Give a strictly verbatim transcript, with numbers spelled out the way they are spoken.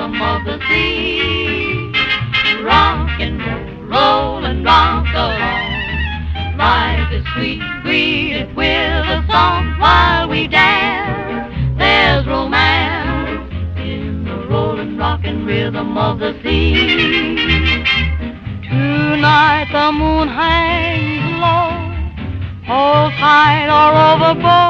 rhythm of the sea. Rock and roll, roll and rock along. Life is sweet, greeted with a song while we dance. There's romance in the rolling, rockin' rhythm of the sea. Tonight the moon hangs low, hold tight or overboard.